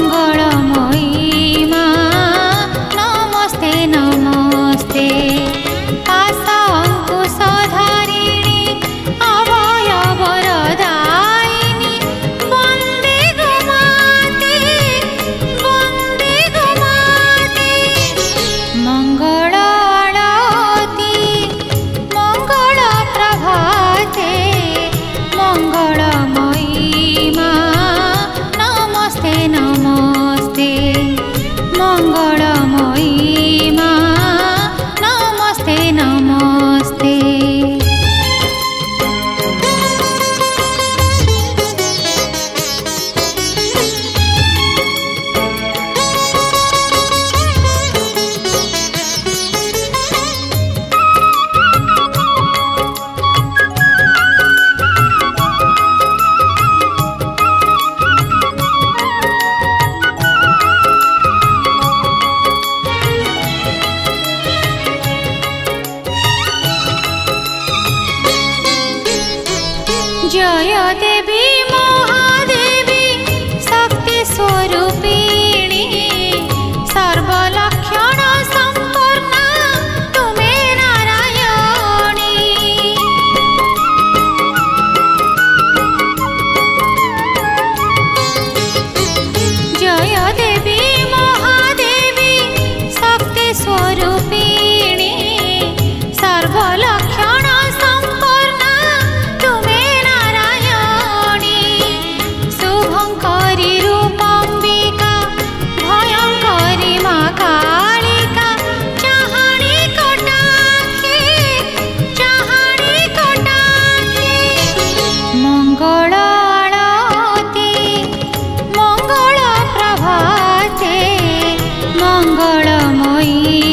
मंगलमयी मां नमस्ते नमस्ते। पाश अंकुशधारिणी अभय वरदायिनी वन्दे गो माते वन्दे गो माते। मंगल आरती मंगल प्रभाते मंगलमयी मां नमस्ते नमस्ते। मंगलमयी मां नमस्ते नमस्ते। जय देवी महादेवी शक्ति स्वरूपिणी सर्वलक्षण संपूर्णा तुमे नारायणी। जय देवी महादेवी शक्ति स्वरूपिणी सर्वलक्षण संपूर्णा तुमे नारायणी। शुभंकरी रूपंबिका भयंकरी मां कालिका चाहणी कटाक्षी मंगल आरती मंगल प्रभाते मंगलमयी